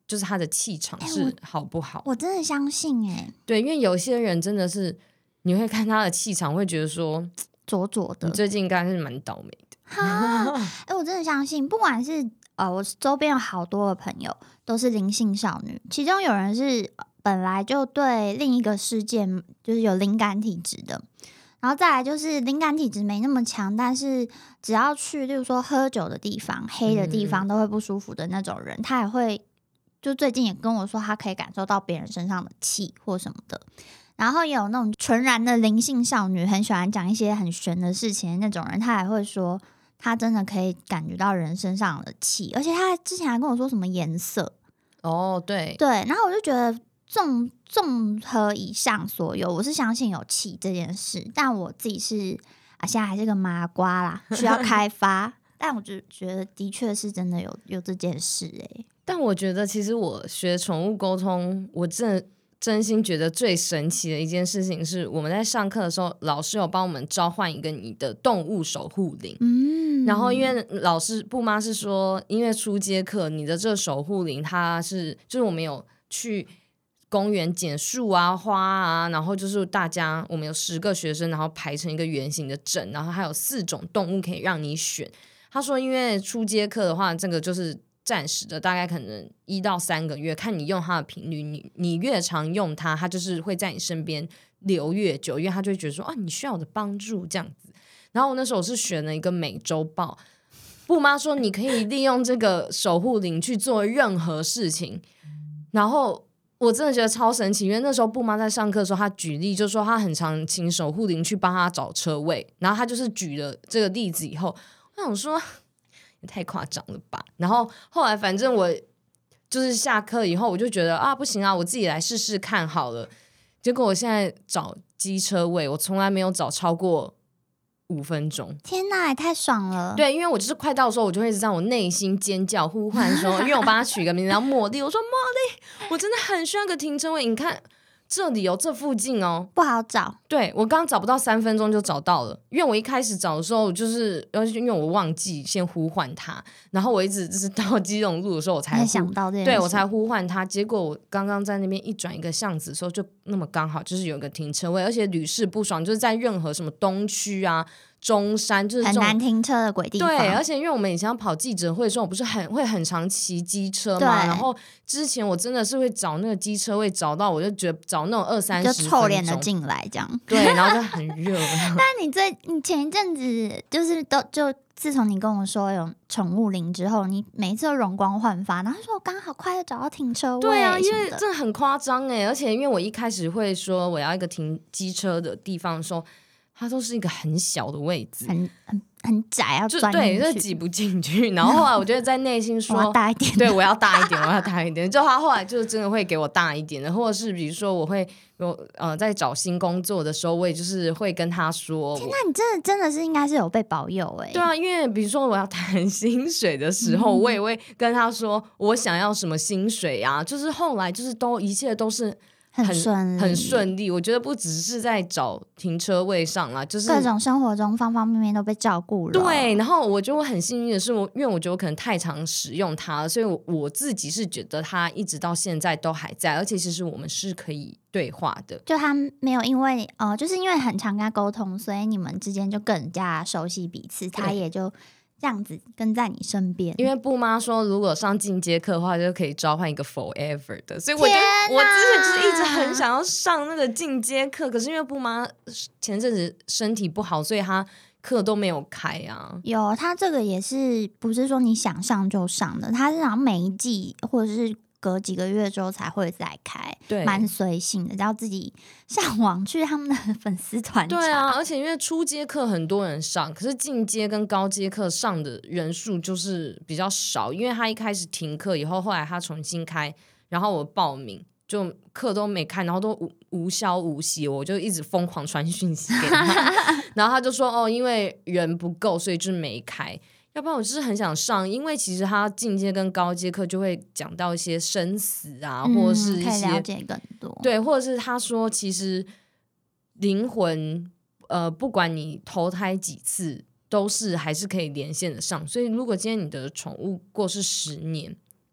就是他的气场是好不好。 欸、我, 我真的相信哎、欸， 对，因为有些人真的是你会看他的气场，会觉得说灼灼的， 你最近应该是蛮倒霉的。 哈，哎、欸，我真的相信，不管是呃，我周边有好多的朋友都是灵性少女，其中有人是本来就对另一个世界就是有灵感体质的。然后再来就是灵感体质没那么强，但是只要去例如说喝酒的地方、黑的地方都会不舒服的那种人，嗯、他也会就最近也跟我说，他可以感受到别人身上的气或什么的。然后也有那种纯然的灵性少女，很喜欢讲一些很玄的事情的那种人，他还会说他真的可以感觉到人身上的气，而且他之前还跟我说什么颜色。 哦，对对，然后我就觉得综综合以上所有，我是相信有气这件事，但我自己是啊，现在还是个麻瓜啦，需要开发。但我就觉得的确是真的有有这件事哎、欸。 但我觉得其实我学宠物沟通，我真的真心觉得最神奇的一件事情是，我们在上课的时候，老师有帮我们召唤一个你的动物守护灵。嗯，然后因为老师布妈是说，因为初阶课你的这个守护灵，它是就是我们有去公园捡树啊、花啊，然后就是大家我们有十个学生，然后排成一个圆形的阵，然后还有四种动物可以让你选。他说，因为初阶课的话，这个就是暂时的，大概可能一到三个月，看你用它的频率，你你越常用它，它就是会在你身边留越久，因为他就会觉得说啊，你需要我的帮助这样子。然后我那时候是选了一个美洲豹，布妈说你可以利用这个守护灵去做任何事情，然后我真的觉得超神奇，因为那时候布妈在上课的时候，她举例就说她很常请守护灵去帮她找车位，然后她就是举了这个例子以后，我想说也太夸张了吧。然后后来反正我就是下课以后，我就觉得啊不行啊，我自己来试试看好了。结果我现在找机车位，我从来没有找超过五分钟。 天哪，也太爽了。 对，因为我就是快到的时候，我就会一直在我内心尖叫呼唤说，因为我帮他取一个名字叫茉莉，我说茉莉，我真的很需要个停车位，你看这里哦，这附近哦， 不好找。 对，我刚找不到三分钟就找到了，因为我一开始找的时候就是因为我忘记先呼唤他，然后我一直就是到基隆路的时候我才想到这件事， 对我才呼唤他，结果我刚刚在那边一转一个巷子的时候，就那么刚好就是有一个停车位，而且屡试不爽，就是在任何什么东区啊、中山，就是很难停车的鬼地方。 对，而且因为我们以前要跑记者会的时候，我不是很会很常骑机车嘛，然后之前我真的是会找那个机车位，找到我就觉得找那种二三十分钟， 就臭脸的进来这样， 对，然后就很热。 但你最你前一阵子就是都就自从你跟我说有宠物灵之后，你每一次都容光焕发，然后说我刚好快要找到停车位。 对啊，因为这很夸张哎，而且因为我一开始会说我要一个停机车的地方的时候，它都是一个很小的位置， 很很很窄，要钻进去， 对，就挤不进去。然后后来我就在内心说， 我要大一点， 对，我要大一点，我要大一点。就他后来就真的会给我大一点的，或者是比如说我会我呃在找新工作的时候，我也就是会跟他说， 天哪，你真的真的是应该是有被保佑哎、欸。 对啊，因为比如说我要谈薪水的时候，嗯、我也会跟他说我想要什么薪水啊，就是后来就是都一切都是。 很顺利， 很顺利。我觉得不只是在找停车位上啦，就是各种生活中方方面面都被照顾了。 对，然后我觉得我很幸运的是，我因为我觉得我可能太常使用它了，所以我我自己是觉得它一直到现在都还在，而且其实我们是可以对话的。 就他没有因为呃，就是因为很常跟他沟通，所以你们之间就更加熟悉彼此，他也就。这样子跟在你身边， 因为布妈说，如果上进阶课的话，就可以召唤一个 forever 的，所以我就我之前就是一直很想要上那个进阶课，可是因为布妈前阵子身体不好，所以她课都没有开啊。 有，他这个也是不是说你想上就上的，他是好像每一季或者是隔几个月之后才会再开， 对， 蛮随性的，只要自己上网去他们的粉丝团查。 对啊，而且因为初阶课很多人上，可是进阶跟高阶课上的人数就是比较少，因为他一开始停课以后，后来他重新开，然后我报名就课都没开，然后都无无消无息，我就一直疯狂传讯息给他，然后他就说哦，因为人不够，所以就没开。要不然我就是很想上，因为其实他进阶跟高阶课就会讲到一些生死啊，嗯、或者是一些可以了解更多， 对，或者是他说其实灵魂呃，不管你投胎几次，都是还是可以连线的上。所以如果今天你的宠物过世十年，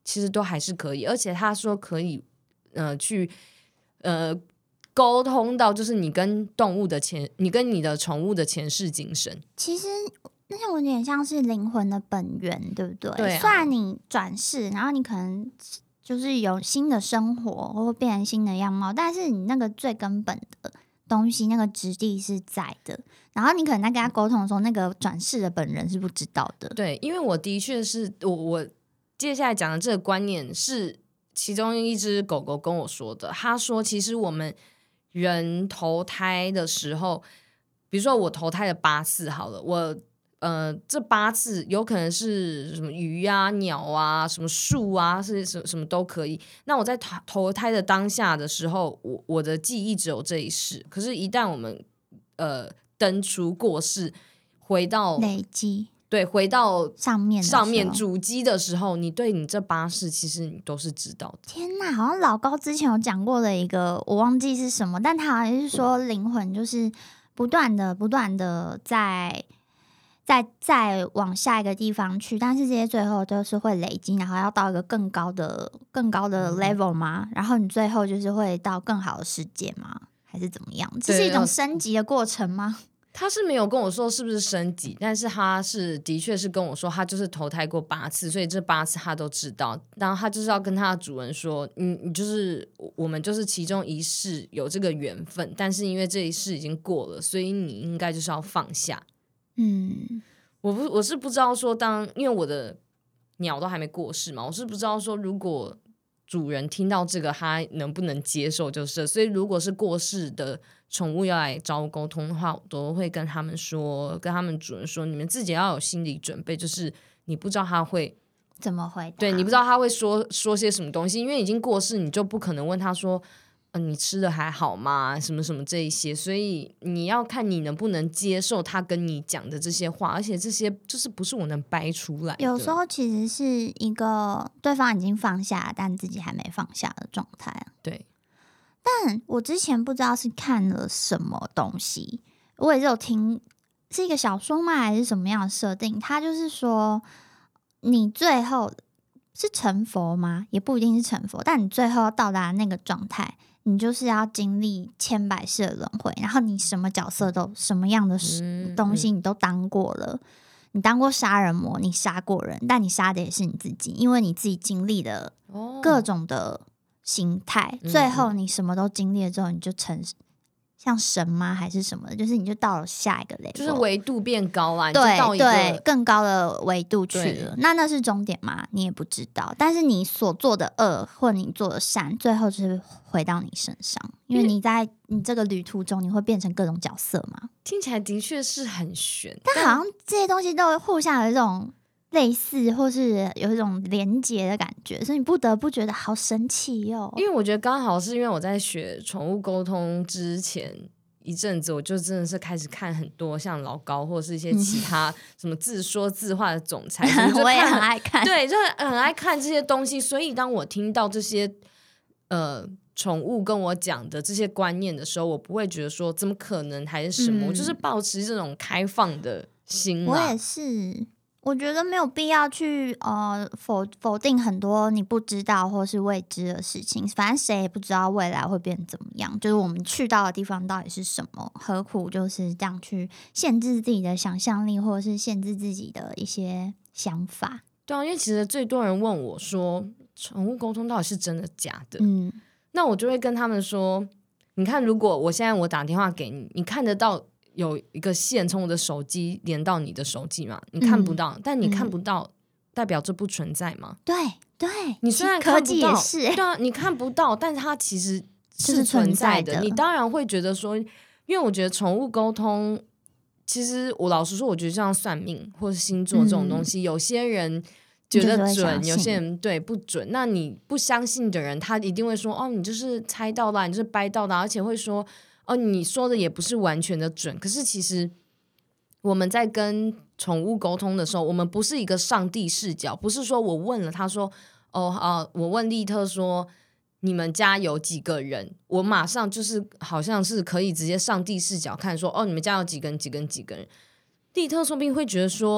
其实都还是可以，而且他说可以呃去呃沟通到就是你跟动物的前你跟你的宠物的前世今生。 其实那像有点像是灵魂的本源，对不对？ 对啊， 虽然你转世，然后你可能就是有新的生活或者变成新的样貌，但是你那个最根本的东西，那个质地是在的。然后你可能在跟他沟通的时候，那个转世的本人是不知道的。 对，因为我的确是我我接下来讲的这个观念是其中一只狗狗跟我说的。他说，其实我们人投胎的时候，比如说我投胎了八次好了，我呃这八次有可能是什么鱼啊、鸟啊、什么树啊，是什么什么都可以。那我在投投胎的当下的时候，我我的记忆只有这一世。可是，一旦我们呃登出过世，回到累积。 对，回到上面上面主机的时候，你对你这八世其实你都是知道的。 天哪，好像老高之前有讲过的一个，我忘记是什么，但他好像是说灵魂就是不断的、不断的在在再往下一个地方去，但是这些最后都是会累积，然后要到一个更高的、更高的 level 吗？嗯、然后你最后就是会到更好的世界吗？还是怎么样？这是一种升级的过程吗？ 他是没有跟我说是不是升级，但是他是的确是跟我说他就是投胎过八次，所以这八次他都知道。然后他就是要跟他的主人说，你你就是我们就是其中一世有这个缘分，但是因为这一世已经过了，所以你应该就是要放下。 嗯， 我不我是不知道说当因为我的鸟都还没过世嘛，我是不知道说如果主人听到这个他能不能接受，就是所以如果是过世的宠物要来找我沟通的话，我都会跟他们说，跟他们主人说，你们自己要有心理准备，就是你不知道他会怎么回答， 对你不知道他会说说些什么东西，因为已经过世，你就不可能问他说，呃，你吃的还好吗？什么什么这一些，所以你要看你能不能接受他跟你讲的这些话，而且这些就是不是我能掰出来的。 有时候其实是一个对方已经放下，但自己还没放下的状态。 对。 但我之前不知道是看了什么东西，我也是有听，是一个小说吗？还是什么样的设定？他就是说，你最后是成佛吗？也不一定是成佛，但你最后要到达那个状态，你就是要经历千百世的轮回，然后你什么角色都什么样的东西你都当过了。嗯嗯你当过杀人魔，你杀过人，但你杀的也是你自己，因为你自己经历了各种的形态，哦、最后你什么都经历了之后，你就成像神吗？还是什么的？就是你就到了下一个 level， 就是维度变高啦， 对你就到一个对，更高的维度去了。那那是终点吗？你也不知道。但是你所做的恶或你做的善，最后就是回到你身上，因为你在你这个旅途中，你会变成各种角色嘛。 听起来的确是很玄， 但好像这些东西都互相有一种类似，或是有一种连结的感觉，所以你不得不觉得好神奇哟、哦。 因为我觉得刚好是因为我在学宠物沟通之前一阵子，我就真的是开始看很多像老高或者是一些其他什么自说自话的总裁， 我也很爱看， 对，就很爱看这些东西。所以当我听到这些呃宠物跟我讲的这些观念的时候，我不会觉得说怎么可能还是什么，嗯、我就是抱持这种开放的心啦。 我也是。我觉得没有必要去呃否否定很多你不知道或是未知的事情，反正谁也不知道未来会变怎么样。就是我们去到的地方到底是什么，何苦就是这样去限制自己的想象力，或者是限制自己的一些想法。 对啊，因为其实最多人问我说，宠物沟通到底是真的假的？ 嗯， 那我就会跟他们说，你看，如果我现在我打电话给你，你看得到有一个线从我的手机连到你的手机吗？你看不到，嗯、但你看不到、嗯、代表这不存在吗？ 对对， 你虽然看不到， 科技也是、欸， 对啊，你看不到，但是它其实是存在的。 就是存在的。 你当然会觉得说，因为我觉得宠物沟通，其实我老实说，我觉得像算命或是星座这种东西，嗯、有些人觉得准，有些人对不准。那你不相信的人，他一定会说，哦，你就是猜到的，你就是掰到的，而且会说。哦，你说的也不是完全的准，可是其实我们在跟宠物沟通的时候，我们不是一个上帝视角，不是说我问了他说，哦啊，我问利特说你们家有几个人，我马上就是好像是可以直接上帝视角看说，哦，你们家有几个人几个人几个人，利特说不定会觉得说，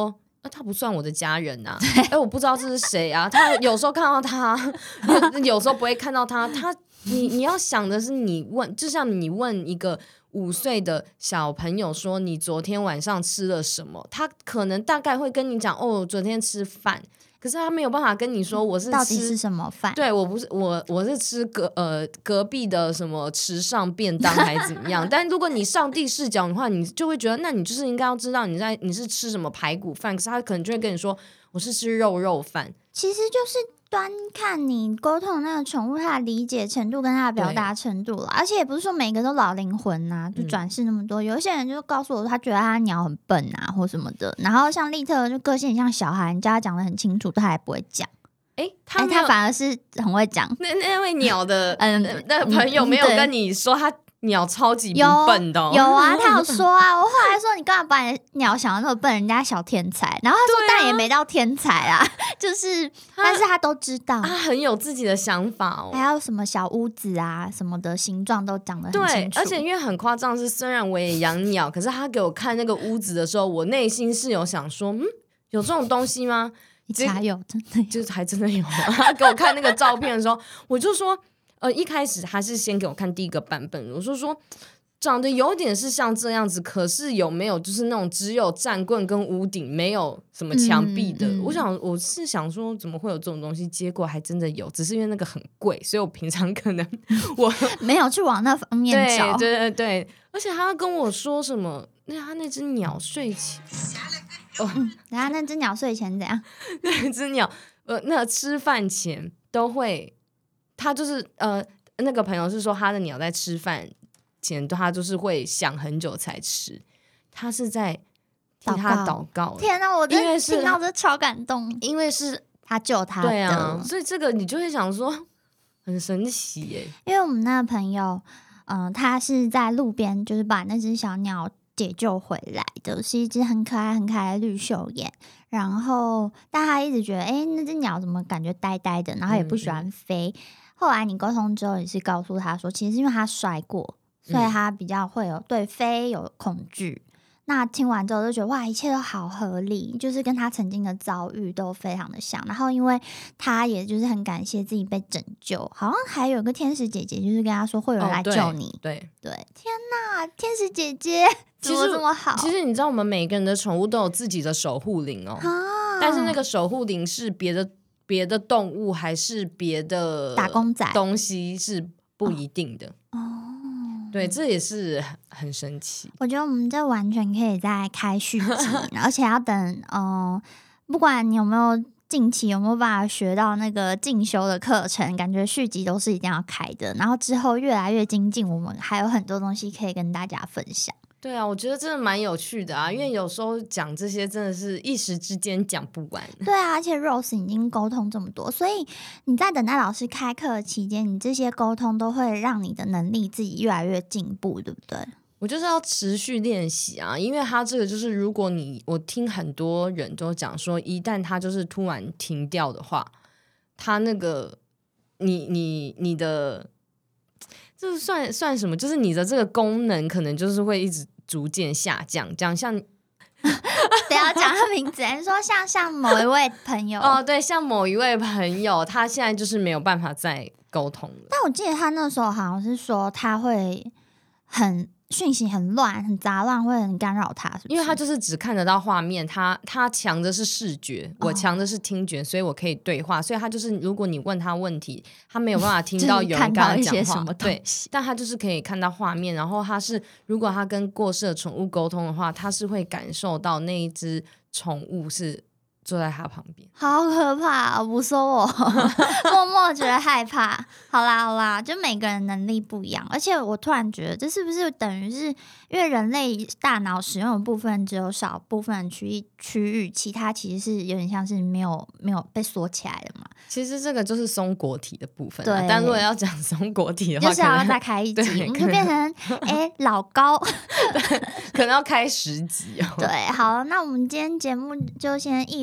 啊，他不算我的家人啊，哎，我不知道这是谁啊。他有时候看到他，有有时候不会看到他。他，你你要想的是，你问，就像你问一个五岁的小朋友说你昨天晚上吃了什么，他可能大概会跟你讲，哦，昨天吃饭。可是他没有办法跟你说我是吃到底是什么饭， 对，我不是我我是吃隔呃隔壁的什么池上便当还是怎么样。但如果你上帝视角的话，你就会觉得那你就是应该要知道你在你是吃什么排骨饭，可是他可能就会跟你说我是吃肉肉饭。 其实就是端看你沟通的那个宠物它的理解程度跟它的表达程度了，而且也不是说每个都老灵魂啊，就转世那么多、嗯、有一些人就告诉我他觉得他鸟很笨啊或什么的，然后像利特就个性很像小孩，你叫他讲得很清楚他也不会讲。 哎、欸，他、欸、 他反而是很会讲。 那那位鸟的嗯那朋友没有跟你说他鸟超级不笨的、哦、 有, 有啊，他有说啊。我后来说你干嘛把你的鸟想的那么笨，人家小天才。然后他说、啊、但也没到天才啊，就是但是他都知道， 他很有自己的想法哦。 还有什么小屋子啊什么的形状都讲得很清楚。 对，而且因为很夸张是，虽然我也养鸟，可是他给我看那个屋子的时候，我内心是有想说，嗯，有这种东西吗？ 你查有，真的有， 就是还真的有。他给我看那个照片的时候，我就说，呃，一开始他是先给我看第一个版本，我就说长得有点是像这样子，可是有没有就是那种只有站棍跟屋顶，没有什么墙壁的、嗯嗯、我想我是想说怎么会有这种东西，结果还真的有，只是因为那个很贵，所以我平常可能我没有去往那方面找。 对对对对，而且他跟我说什么，那他那只鸟睡前哦，嗯，然后那只鸟睡前怎样？ 那只鸟呃，那吃饭前都会，他就是呃，那个朋友是说他的鸟在吃饭前，他就是会想很久才吃，他是在替他祷告。 天哪，我真的听到这超感动， 因为是他救他的， 对啊，所以这个你就会想说很神奇耶。 因为我们那个朋友，嗯、呃，他是在路边就是把那只小鸟解救回来的，是一只很可爱很可爱的绿袖眼。然后但他一直觉得哎，那只鸟怎么感觉呆呆的，然后也不喜欢飞、嗯、后来你沟通之后也是告诉他说，其实是因为他摔过，所以他比较会有对飞有恐惧、嗯、那听完之后就觉得哇，一切都好合理，就是跟他曾经的遭遇都非常的像。然后因为他也就是很感谢自己被拯救，好像还有个天使姐姐就是跟他说会有人来救你、 哦、对 对, 对天哪，天使姐姐怎么这么好？ 其实你知道我们每个人的宠物都有自己的守护灵哦、啊、但是那个守护灵是别的别的动物还是别的打工仔东西是不一定的哦。 对，这也是很神奇。 我觉得我们这完全可以再开续集而且要等嗯、呃，不管你有没有近期有没有办法学到那个进修的课程，感觉续集都是一定要开的，然后之后越来越精进，我们还有很多东西可以跟大家分享。 对啊，我觉得真的蛮有趣的啊，因为有时候讲这些真的是一时之间讲不完。 对啊，而且 Rose 已经沟通这么多，所以你在等待老师开课期间，你这些沟通都会让你的能力自己越来越进步，对不对？ 我就是要持续练习啊，因为他这个就是如果你我听很多人都讲说，一旦他就是突然停掉的话，他那个你你你的这算算什么？就是你的这个功能可能就是会一直逐渐下降，这样像不要讲他名字，你说像像某一位朋友哦，对，像某一位朋友，他现在就是没有办法再沟通了。 但我记得他那时候好像是说他会很讯息很乱很杂乱，会很干扰他，是不是？ 因为他就是只看得到画面，他他强的是视觉，我强的是听觉、哦、所以我可以对话，所以他就是如果你问他问题，他没有办法听到有人跟他讲话对，但他就是可以看到画面，然后他是如果他跟过世的宠物沟通的话，他是会感受到那一只宠物是坐在他旁边。 好可怕，不说我默默觉得害怕。好啦好啦，就每个人能力不一样，而且我突然觉得这是不是等于是因为人类大脑使用的部分只有少部分区域区域，其他其实是有点像是没有没有被锁起来的嘛。 其实这个就是松果体的部分、啊、对，但如果要讲松果体的话， 就是要再开一集，你就变成哎、欸、老高可能要开十集哦。 对，好，那我们今天节目就先意犹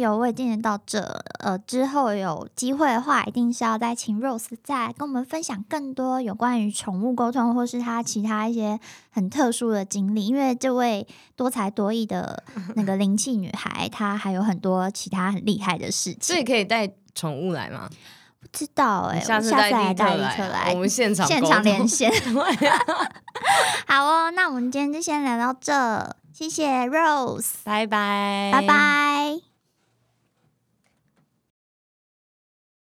就我也进行到这，呃，之后有机会的话，一定是要再请 Rose 再跟我们分享更多有关于宠物沟通，或是他其他一些很特殊的经历。因为这位多才多艺的那个灵气女孩，她还有很多其他很厉害的事情。 所以可以带宠物来吗？ 不知道哎、欸， 下次带立特来， 来， 我们现场现场连线。好哦，那我们今天就先聊到这，谢谢 Rose， 拜拜， 拜拜。